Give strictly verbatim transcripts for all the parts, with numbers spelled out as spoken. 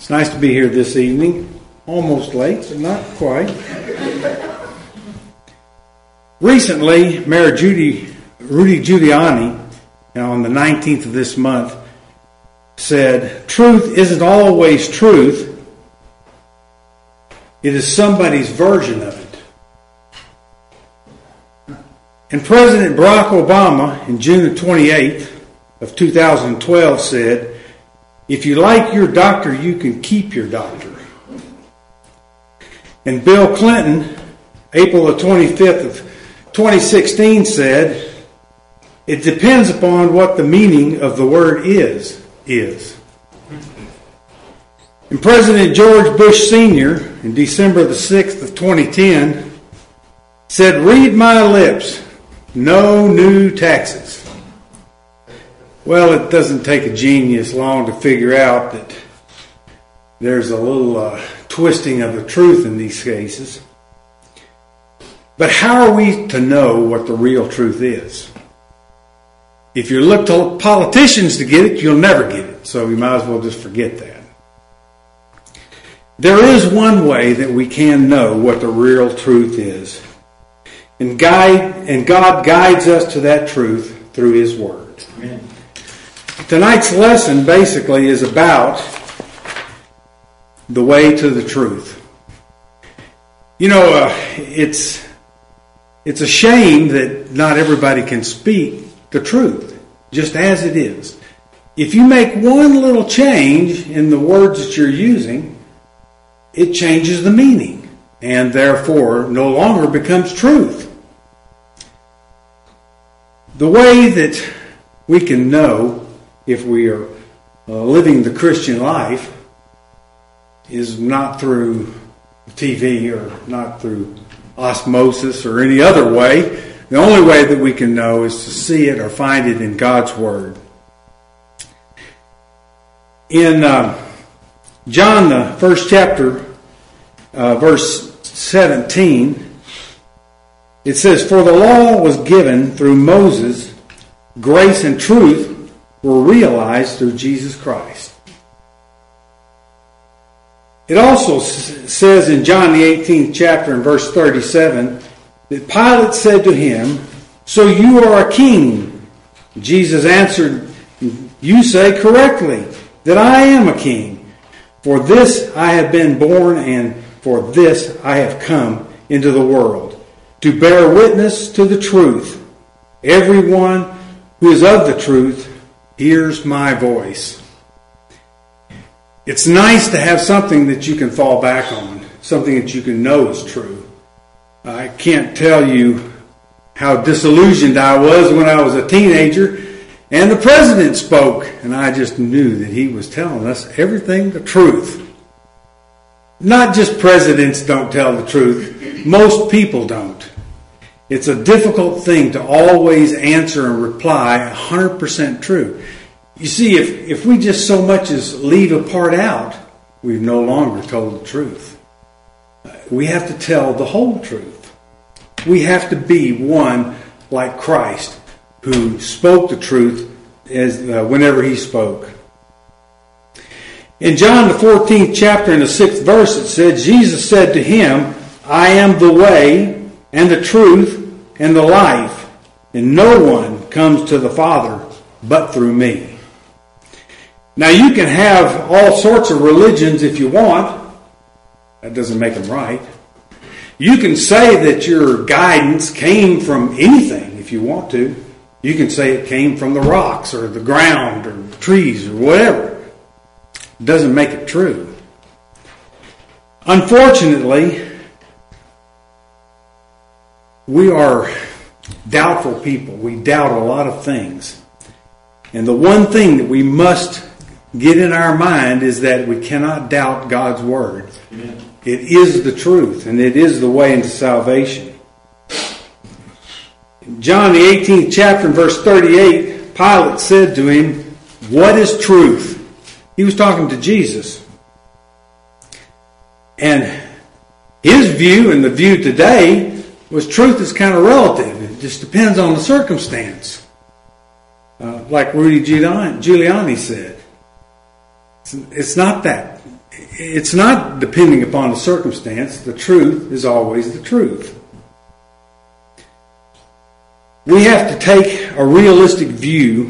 It's nice to be here this evening. Almost late, but not quite. Recently, Mayor Judy, Rudy Giuliani, on the nineteenth of this month, said, "Truth isn't always truth. It is somebody's version of it." And President Barack Obama, in June twenty-eighth of two thousand twelve, said, "If you like your doctor, you can keep your doctor." And Bill Clinton, April the twenty-fifth of twenty sixteen, said, "It depends upon what the meaning of the word is, is." And President George Bush Senior, in December the sixth of twenty ten, said, "Read my lips, no new taxes." Well, it doesn't take a genius long to figure out that there's a little uh, twisting of the truth in these cases. But how are we to know what the real truth is? If you look to politicians to get it, you'll never get it. So you might as well just forget that. There is one way that we can know what the real truth is. And guide and God guides us to that truth through His Word. Amen. Tonight's lesson basically is about the way to the truth. You know, uh, it's it's a shame that not everybody can speak the truth, just as it is. If you make one little change in the words that you're using, it changes the meaning, and therefore no longer becomes truth. The way that we can know if we are uh, living the Christian life is not through T V or not through osmosis or any other way. The only way that we can know is to see it or find it in God's Word. In uh, John, the first chapter, uh, verse seventeen, it says, "For the law was given through Moses, grace and truth were realized through Jesus Christ." It also says in John the eighteenth chapter and verse thirty-seven that Pilate said to him, "So you are a king?" Jesus answered, "You say correctly that I am a king. For this I have been born, and for this I have come into the world, to bear witness to the truth. Everyone who is of the truth hears my voice." It's nice to have something that you can fall back on, something that you can know is true. I can't tell you how disillusioned I was when I was a teenager and the president spoke, and I just knew that he was telling us everything the truth. Not just presidents don't tell the truth, most people don't. It's a difficult thing to always answer and reply one hundred percent true. You see, if, if we just so much as leave a part out, we've no longer told the truth. We have to tell the whole truth. We have to be one like Christ, who spoke the truth as uh, whenever He spoke. In John the fourteenth chapter and the sixth verse, it said, Jesus said to him, "I am the way and the truth and the life, and no one comes to the Father but through me." Now, you can have all sorts of religions if you want. That doesn't make them right. You can say that your guidance came from anything if you want to. You can say it came from the rocks or the ground or trees or whatever. It doesn't make it true. Unfortunately, we are doubtful people. We doubt a lot of things. And the one thing that we must get in our mind is that we cannot doubt God's Word. Amen. It is the truth, and it is the way into salvation. In John the eighteenth chapter and verse thirty-eight, Pilate said to him, "What is truth?" He was talking to Jesus. And his view and the view today was truth is kind of relative. It just depends on the circumstance. Uh, like Rudy Giuliani said. It's not that. it's not depending upon the circumstance. The truth is always the truth. We have to take a realistic view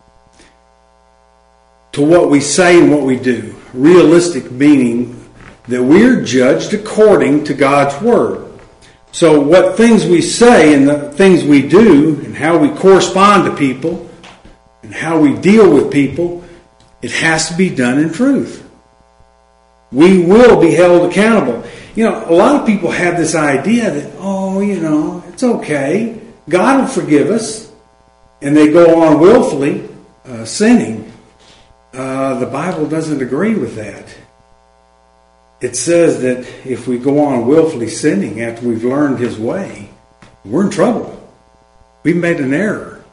to what we say and what we do. Realistic meaning that we're judged according to God's Word. So what things we say and the things we do and how we correspond to people and how we deal with people, it has to be done in truth. We will be held accountable. You know, a lot of people have this idea that, oh, you know, it's okay. God will forgive us. And they go on willfully uh, sinning. Uh, the Bible doesn't agree with that. It says that if we go on willfully sinning after we've learned His way, we're in trouble. We've made an error.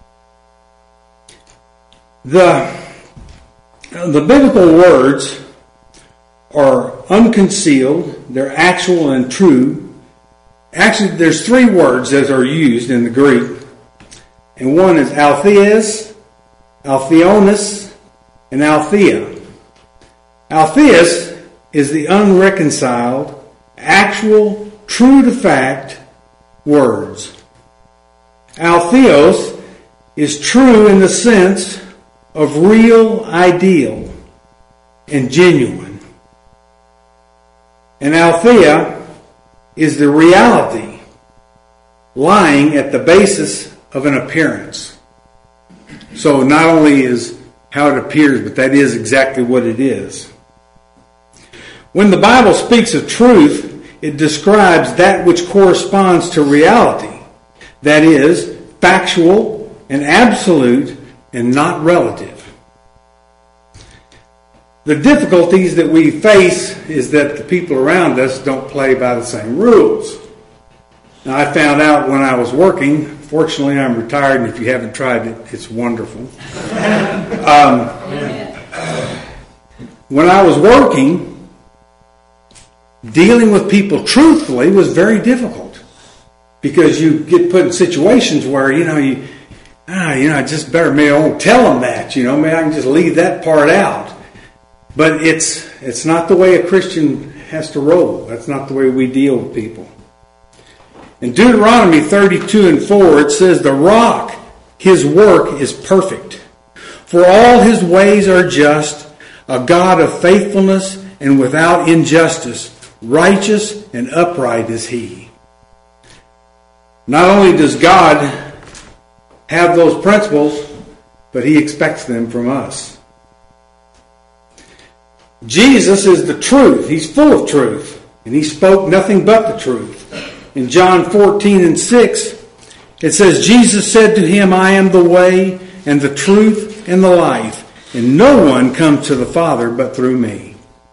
The, the biblical words are unconcealed. They're actual and true. Actually, there's three words that are used in the Greek. And one is altheus, altheonis, and althea. Altheus is the unreconciled, actual, true to fact words. Altheos is true in the sense of real, ideal, and genuine. And althea is the reality lying at the basis of an appearance. So not only is how it appears, but that is exactly what it is. When the Bible speaks of truth, it describes that which corresponds to reality. That is, factual and absolute and not relative. The difficulties that we face is that the people around us don't play by the same rules. Now, I found out when I was working, fortunately I'm retired, and if you haven't tried it, it's wonderful. um, when I was working, dealing with people truthfully was very difficult, because you get put in situations where, you know, you, ah, you know, I just better, maybe I won't tell them that, you know, maybe I can just leave that part out. But it's it's not the way a Christian has to roll. That's not the way we deal with people. In Deuteronomy thirty-two and four, it says, "The rock, His work is perfect. For all His ways are just, a God of faithfulness and without injustice. Righteous and upright is He." Not only does God have those principles, but He expects them from us. Jesus is the truth. He's full of truth. And He spoke nothing but the truth. In John fourteen and six, it says, Jesus said to him, "I am the way and the truth and the life, and no one comes to the Father but through me."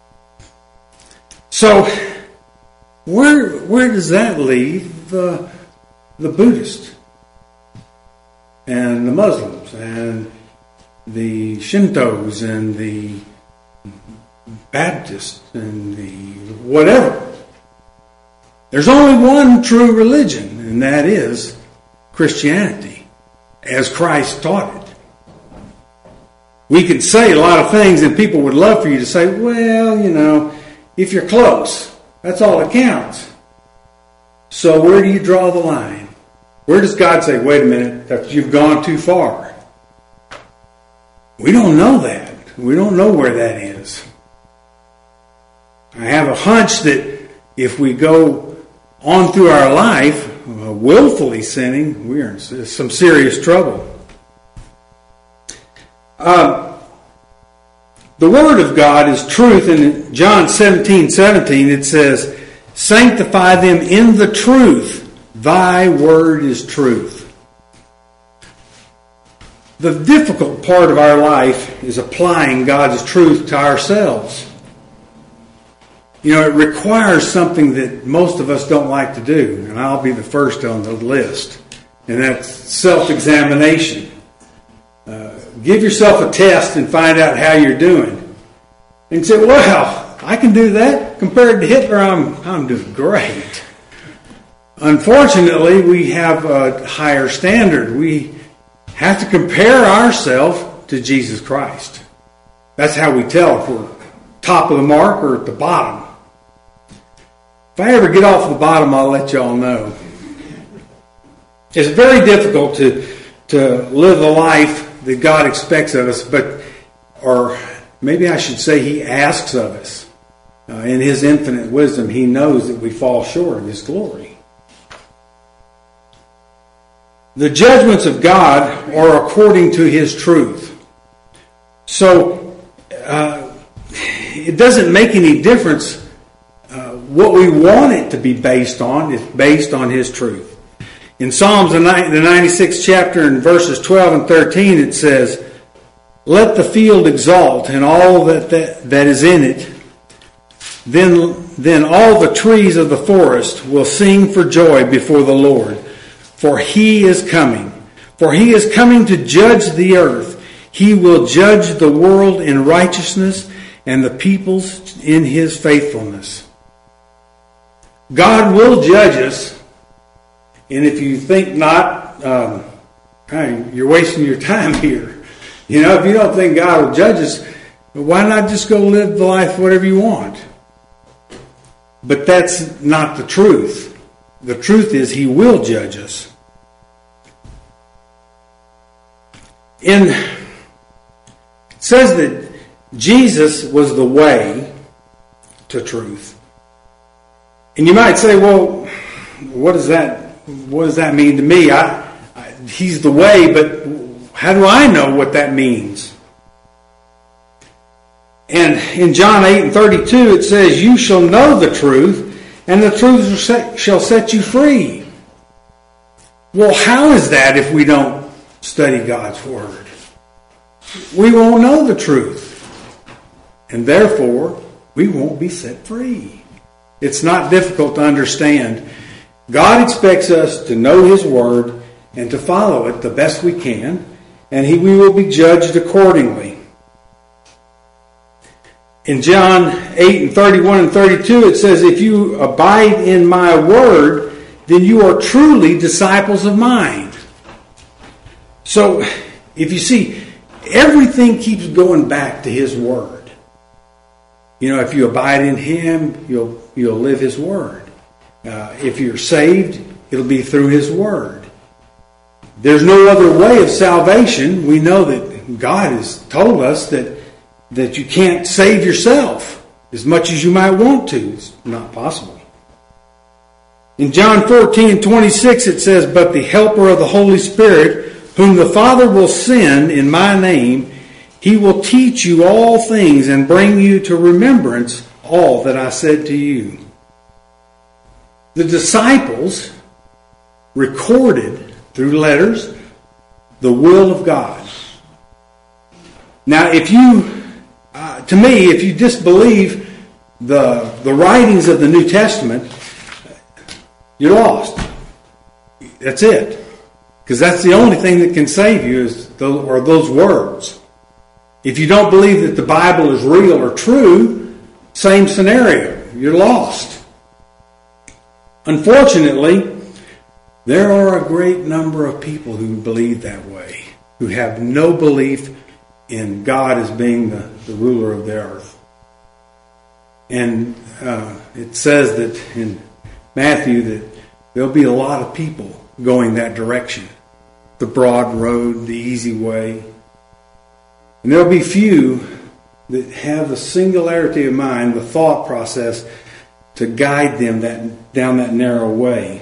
So, where where does that leave the, the Buddhist and the Muslims and the Shintos and the Baptists and the whatever? There's only one true religion, and that is Christianity, as Christ taught it. We could say a lot of things, and people would love for you to say, well, you know, if you're close, that's all that counts. So where do you draw the line? Where does God say, wait a minute, that you've gone too far? We don't know that. We don't know where that is. I have a hunch that if we go on through our life uh, willfully sinning, we're in some serious trouble. Uh, the Word of God is truth. In John seventeen seventeen, it says, "Sanctify them in the truth. Thy word is truth." The difficult part of our life is applying God's truth to ourselves. You know, it requires something that most of us don't like to do, and I'll be the first on the list, and that's self-examination. Uh, give yourself a test and find out how you're doing. And say, well, I can do that. Compared to Hitler, I'm, I'm doing great. Unfortunately, we have a higher standard. We have to compare ourselves to Jesus Christ. That's how we tell if we're top of the mark or at the bottom. If I ever get off the bottom, I'll let y'all know. It's very difficult to, to live the life that God expects of us, but, or maybe I should say He asks of us. Uh, in His infinite wisdom, He knows that we fall short of His glory. The judgments of God are according to His truth. So, uh, it doesn't make any difference uh, what we want it to be based on. It's based on His truth. In Psalms, the ninety-sixth chapter, in verses twelve and thirteen, it says, "Let the field exult and all that, that, that is in it. Then, then all the trees of the forest will sing for joy before the Lord, for He is coming. For He is coming to judge the earth. He will judge the world in righteousness and the peoples in His faithfulness." God will judge us, and if you think not, um, you're wasting your time here. You know, if you don't think God will judge us, why not just go live the life whatever you want? But that's not the truth. The truth is He will judge us. In, it says that Jesus was the way to truth. And you might say, well, what does that, what does that mean to me? I, I, he's the way, but how do I know what that means? And in John eight and thirty-two, it says, "You shall know the truth, and the truth shall set you free." Well, how is that if we don't study God's Word? We won't know the truth. And therefore, we won't be set free. It's not difficult to understand. God expects us to know His Word and to follow it the best we can, and he, we will be judged accordingly. In John eight and thirty-one and thirty-two, it says, "If you abide in my word, then you are truly disciples of mine." So, if you see, everything keeps going back to His word. You know, if you abide in Him, you'll you'll live His word. Uh, if you're saved, it'll be through His word. There's no other way of salvation. We know that God has told us that that you can't save yourself as much as you might want to. It's not possible. In John fourteen and twenty-six, it says, "But the Helper of the Holy Spirit, whom the Father will send in my name, He will teach you all things and bring you to remembrance all that I said to you." The disciples recorded through letters the will of God. Now, if you, uh, to me, if you disbelieve the the writings of the New Testament, you're lost. That's it. Because that's the only thing that can save you is those, are those words. If you don't believe that the Bible is real or true, same scenario. You're lost. Unfortunately, there are a great number of people who believe that way, who have no belief in God as being the, the ruler of the earth. And uh, it says that in Matthew that there'll be a lot of people going that direction. The broad road, the easy way. And there'll be few that have the singularity of mind, the thought process, to guide them that down that narrow way.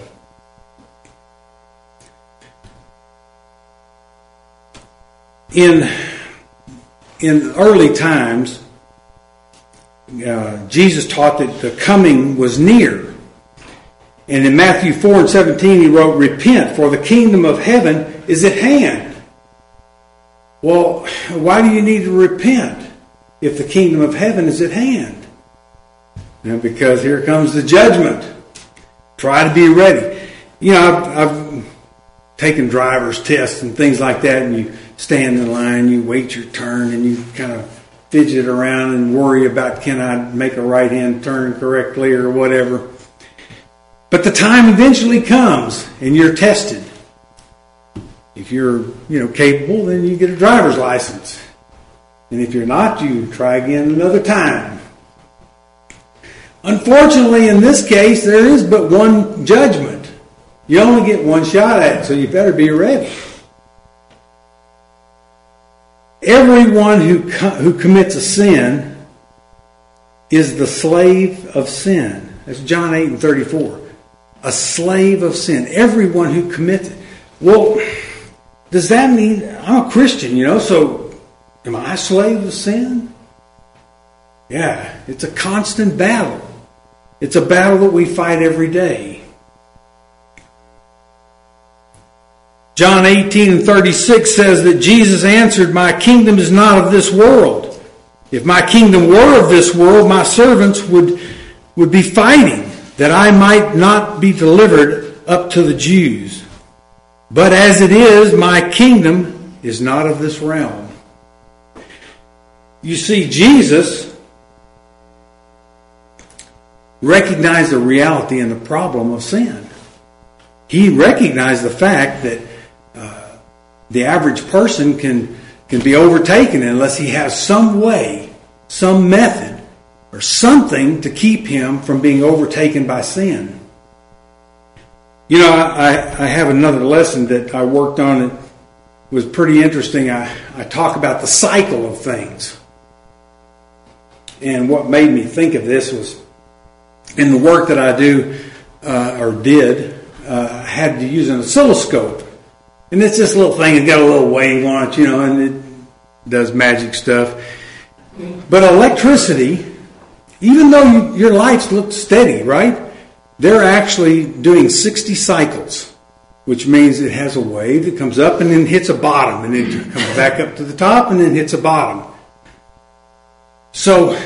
In in early times, uh, Jesus taught that the coming was near. And in Matthew four and seventeen, he wrote, "Repent, for the kingdom of heaven is at hand." Well, why do you need to repent if the kingdom of heaven is at hand? And because here comes the judgment. Try to be ready. You know, I've, I've taken driver's tests and things like that, and you stand in line, you wait your turn, and you kind of fidget around and worry about, can I make a right-hand turn correctly or whatever. But the time eventually comes, and you're tested. If you're, you know, capable, then you get a driver's license. And if you're not, you try again another time. Unfortunately, in this case, there is but one judgment. You only get one shot at it, so you better be ready. Everyone who co- who commits a sin is the slave of sin. That's John eight and thirty-four. A slave of sin. Everyone who commits it. Well, does that mean I'm a Christian, you know, so am I a slave of sin? Yeah, it's a constant battle. It's a battle that we fight every day. John eighteen and thirty-six says that Jesus answered, "My kingdom is not of this world. If my kingdom were of this world, my servants would, would be fighting, that I might not be delivered up to the Jews. But as it is, my kingdom is not of this realm." You see, Jesus recognized the reality and the problem of sin. He recognized the fact that uh, the average person can, can be overtaken unless he has some way, some method, or something to keep him from being overtaken by sin. You know, I, I have another lesson that I worked on that was pretty interesting. I, I talk about the cycle of things. And what made me think of this was in the work that I do, uh, or did, uh, I had to use an oscilloscope. And it's this little thing, it's got a little wave on it, you know, and it does magic stuff. But electricity, even though you, your lights look steady, right? They're actually doing sixty cycles, which means it has a wave that comes up and then hits a bottom, and then comes back up to the top and then hits a bottom. So,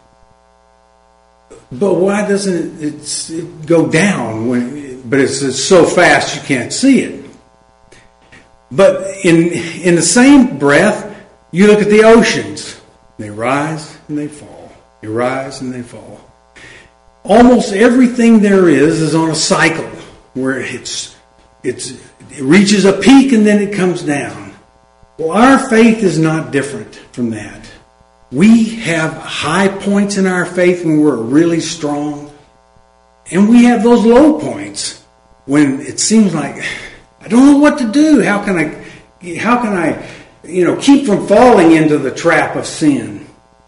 but why doesn't it, it's, it go down when? But it's, it's so fast you can't see it. But in in the same breath, you look at the oceans. They rise and they fall. They rise and they fall. Almost everything there is is on a cycle where it's it's it reaches a peak and then it comes down. Well, our faith is not different from that. We have high points in our faith when we're really strong, and we have those low points when it seems like I don't know what to do. How can I how can I you know keep from falling into the trap of sin?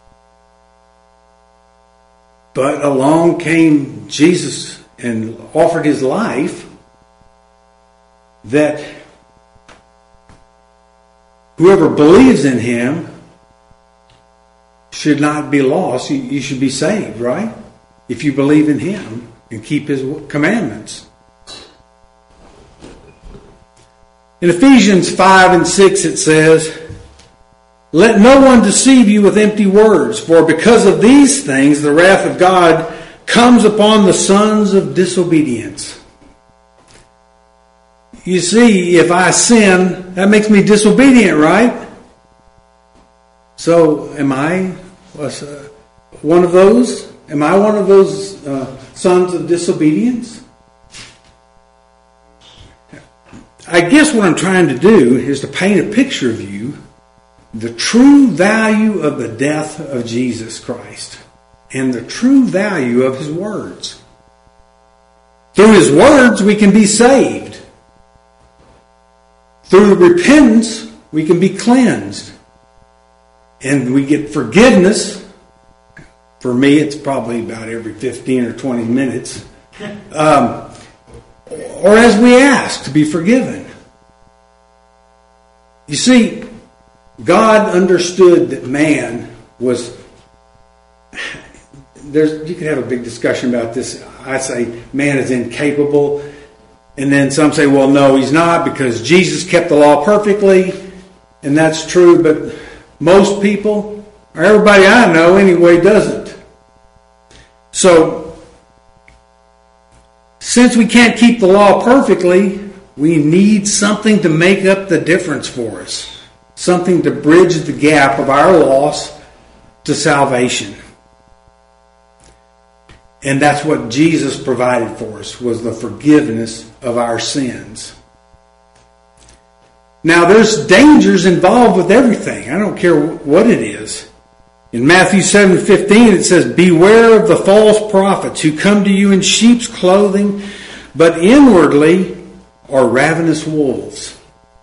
But along came Jesus and offered his life that whoever believes in him should not be lost. You, you should be saved, right? If you believe in him and keep his commandments. In Ephesians five and six it says, "Let no one deceive you with empty words, for because of these things the wrath of God comes upon the sons of disobedience." You see, if I sin, that makes me disobedient, right? So, am I one of those? Am I one of those uh, sons of disobedience? I guess what I'm trying to do is to paint a picture of you the true value of the death of Jesus Christ and the true value of his words. Through his words, we can be saved. Through repentance, we can be cleansed. And we get forgiveness. For me, it's probably about every fifteen or twenty minutes. Um, or as we ask to be forgiven. You see, God understood that man was, there's, you could have a big discussion about this. I say man is incapable. And then some say, well, no, he's not, because Jesus kept the law perfectly. And that's true, but most people, or everybody I know anyway, doesn't. So, since we can't keep the law perfectly, we need something to make up the difference for us. Something to bridge the gap of our loss to salvation. And that's what Jesus provided for us, was the forgiveness of our sins. Now, there's dangers involved with everything. I don't care what it is. In Matthew seven fifteen it says, beware of the false prophets who come to you in sheep's clothing, but inwardly are ravenous wolves.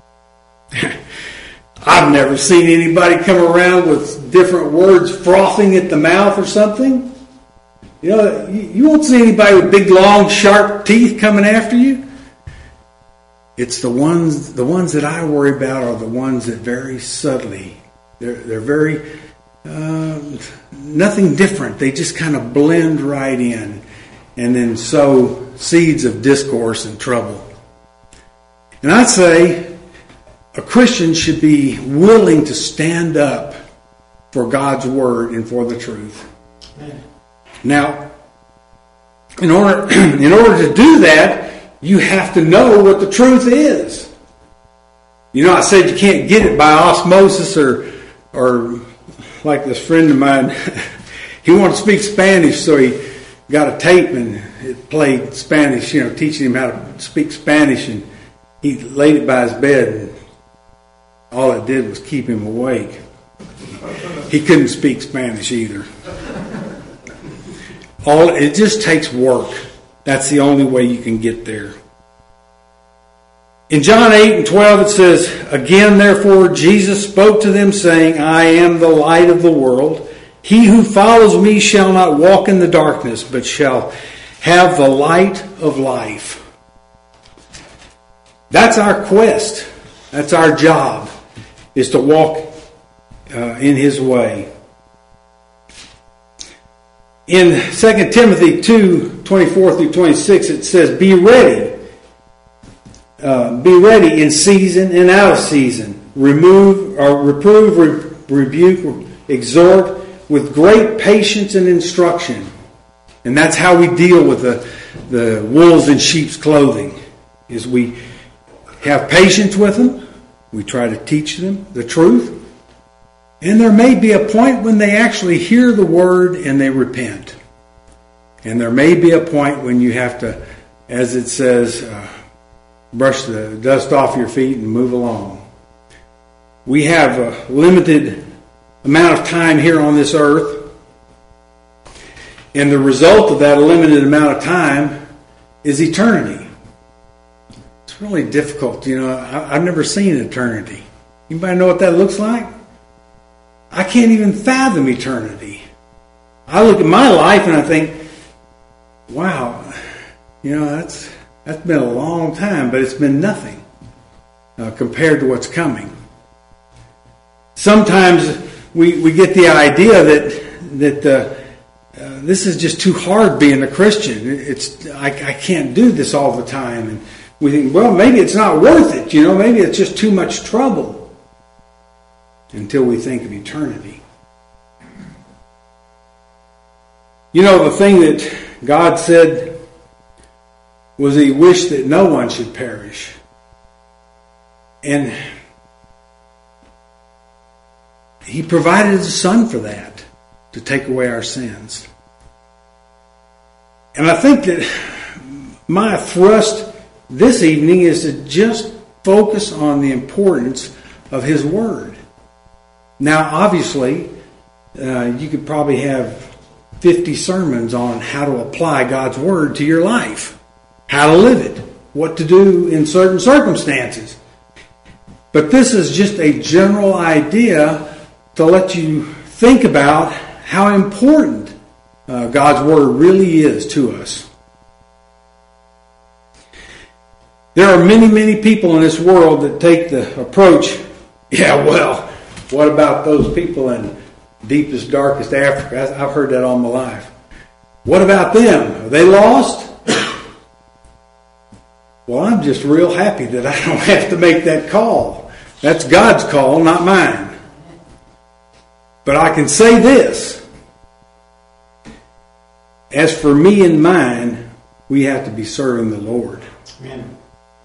I've never seen anybody come around with different words frothing at the mouth or something. You know, you won't see anybody with big, long, sharp teeth coming after you. It's the ones, the ones that I worry about are the ones that very subtly, they're, they're very, uh, nothing different. They just kind of blend right in and then sow seeds of discourse and trouble. And I'd say a Christian should be willing to stand up for God's word and for the truth. Amen. Now, in order, in order to do that, you have to know what the truth is. You know, I said you can't get it by osmosis or, or like this friend of mine, he wanted to speak Spanish, so he got a tape and it played Spanish, you know, teaching him how to speak Spanish, and he laid it by his bed, and all it did was keep him awake. He couldn't speak Spanish either. All it just takes work. That's the only way you can get there. In John eight and twelve it says, again, therefore, Jesus spoke to them, saying, I am the light of the world. He who follows me shall not walk in the darkness, but shall have the light of life. That's our quest. That's our job, is to walk uh, in His way. In Second Timothy two, twenty-four through twenty-six, it says, Be ready. Uh, be ready in season and out of season. Remove or reprove, re- rebuke, exhort with great patience and instruction. And that's how we deal with the, the wolves in sheep's clothing, is we have patience with them. We try to teach them the truth. And there may be a point when they actually hear the word and they repent. And there may be a point when you have to, as it says, uh, brush the dust off your feet and move along. We have a limited amount of time here on this earth. And the result of that limited amount of time is eternity. It's really difficult. You know, I, I've never seen eternity. Anybody know what that looks like? I can't even fathom eternity. I look at my life and I think, wow, you know, that's that's been a long time, but it's been nothing uh, compared to what's coming. Sometimes we, we get the idea that that uh, uh, this is just too hard being a Christian. It's I, I can't do this all the time, and we think, well, maybe it's not worth it. You know, maybe it's just too much trouble. Until we think of eternity. You know, the thing that God said was He wished that no one should perish. And He provided His Son for that, to take away our sins. And I think that my thrust this evening is to just focus on the importance of His Word. Now, obviously, uh, you could probably have fifty sermons on how to apply God's Word to your life, how to live it, what to do in certain circumstances. But this is just a general idea to let you think about how important uh, God's Word really is to us. There are many, many people in this world that take the approach, yeah, well, what about those people in deepest, darkest Africa? I've heard that all my life. What about them? Are they lost? Well, I'm just real happy that I don't have to make that call. That's God's call, not mine. But I can say this. As for me and mine, we have to be serving the Lord. Amen.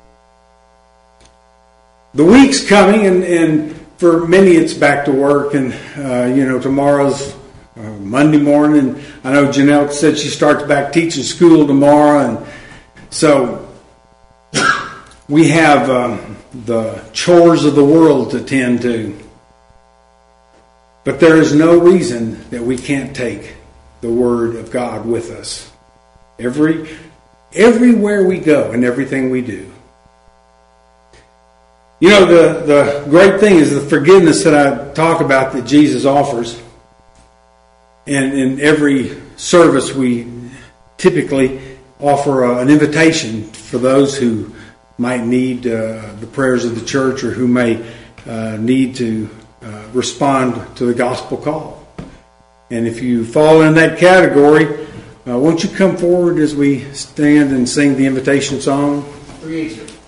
The week's coming, and, and for many, it's back to work, and uh, you know, tomorrow's uh, Monday morning. I know Janelle said she starts back teaching school tomorrow, and so we have um, the chores of the world to tend to. But there is no reason that we can't take the Word of God with us. Every, everywhere we go and everything we do. You know, the, the great thing is the forgiveness that I talk about that Jesus offers. And in every service we typically offer uh, an invitation for those who might need uh, the prayers of the church or who may uh, need to uh, respond to the gospel call. And if you fall in that category, uh, won't you come forward as we stand and sing the invitation song? Three eighty.